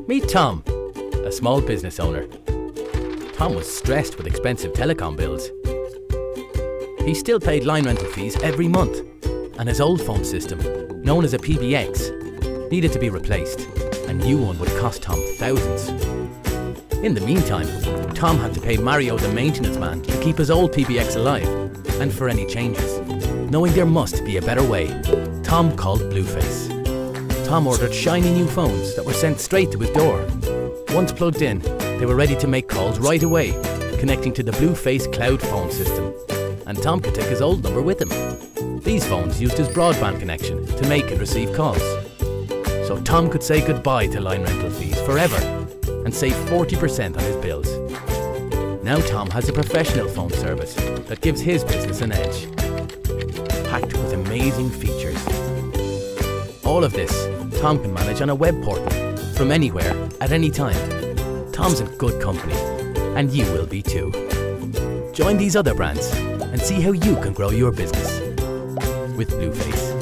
Meet Tom, a small business owner. Tom was stressed with expensive telecom bills. He still paid line rental fees every month, and his old phone system, known as a PBX, needed to be replaced. A new one would cost Tom thousands. In the meantime, Tom had to pay Mario the maintenance man to keep his old PBX alive, and for any changes. Knowing there must be a better way, Tom called Blueface. Tom ordered shiny new phones that were sent straight to his door. Once plugged in, they were ready to make calls right away, connecting to the Blueface cloud phone system. And Tom could take his old number with him. These phones used his broadband connection to make and receive calls. So Tom could say goodbye to line rental fees forever and save 40% on his bills. Now Tom has a professional phone service that gives his business an edge, packed with amazing features. All of this Tom can manage on a web portal, from anywhere, at any time. Tom's in good company, and you will be too. Join these other brands and see how you can grow your business with Blueface.